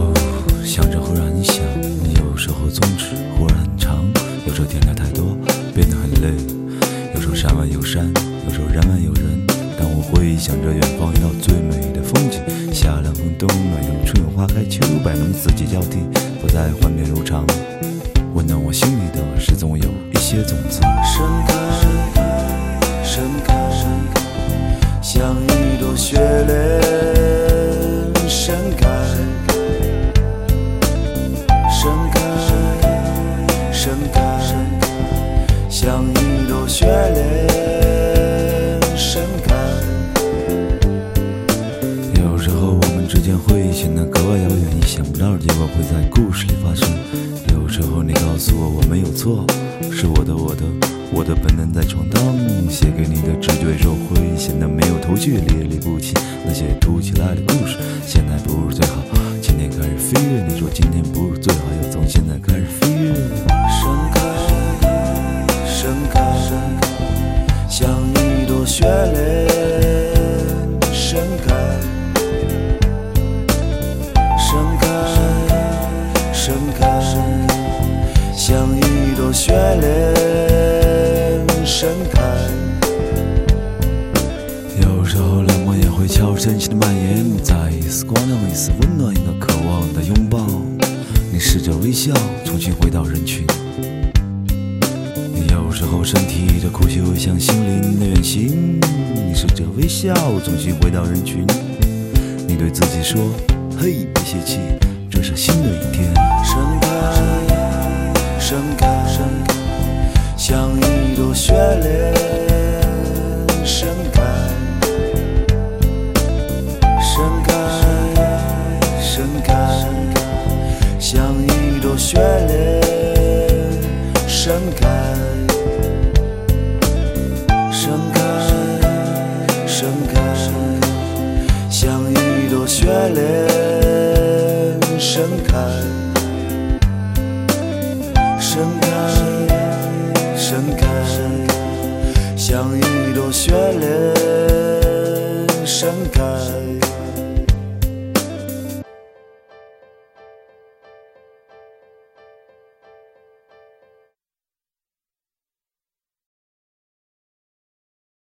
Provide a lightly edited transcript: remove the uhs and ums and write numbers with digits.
想着会让你想，有时候宗旨忽然很长，有时候天台太多变得很累，有时候山外有山，有时候人外有人。当我回想着远方一道最美的风景，夏凉风冬暖，有春有花开秋百，能四季交替，不再幻变如常。温暖我心里的是总有一些种子盛开，盛开，像一朵雪莲盛开，盛开，盛开，像一朵雪莲盛开。 有时候我们之间会显得格外遥远，意想不到的结果会在故事里发生。有时候你告诉我没有错，是我的本能在闯荡，写给你的直觉手会显得没有头绪，列理不清那些突起来的故事。现在不如最好，今天开始飞跃。你说今天不如最好，要从现在开始飞跃。 盛开，盛开，像一朵雪莲盛开，盛开，盛开，像一朵雪莲盛开。 有时候冷漠也会悄无声息地蔓延，再一丝光亮，一丝温暖，一个渴望的拥抱。你试着微笑，重新回到人群。有时候身体的苦修像心灵的远行，你试着微笑，重新回到人群。你对自己说，嘿，别泄气，这是新的一天。 盛开，盛开，像一朵雪莲盛开，盛开，盛开，像一朵雪莲盛开，盛开，盛开，像一朵雪莲盛开，盛开，盛开，像一朵雪莲